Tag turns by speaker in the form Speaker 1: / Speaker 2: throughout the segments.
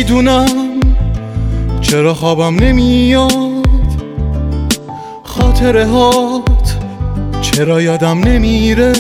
Speaker 1: نمیدونم چرا خوابم نمیاد، خاطره هات چرا یادم نمیره،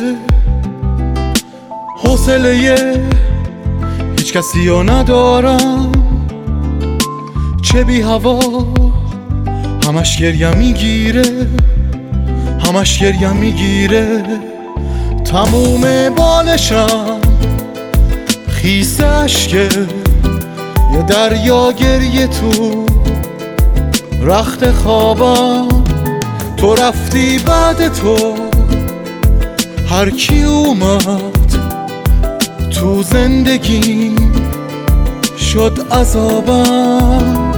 Speaker 1: حوصله هیچ کسی رو ندارم، چه بی هوا همش گریم میگیره، همش گریم میگیره. تموم بالشم خیس اشکه، یه دریا گریه تو رخت خوابم. تو رفتی بعد تو هر کی اومد تو زندگی شد عذابم.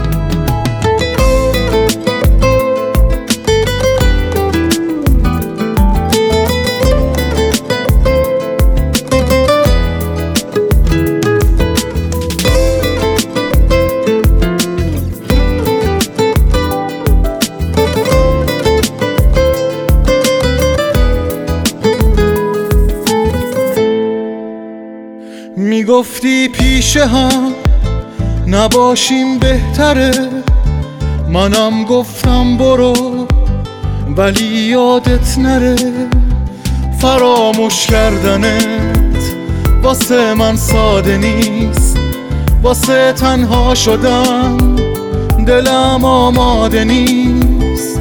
Speaker 1: میگفتی پیش هم نباشیم بهتره، منم گفتم برو ولی یادت نره. فراموش کردنت واسه من ساده نیست، واسه تنها شدن دلم آماده نیست.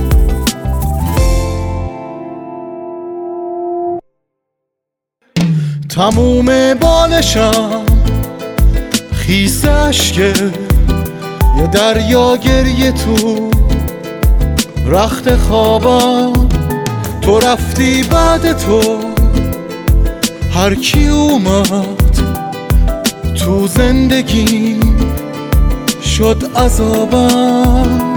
Speaker 1: تموم بالشم خیس اشکه، یه دریا گریه تو رخت خوابم. تو رفتی بعد تو هر کی اومد تو زندگی شد عذابم.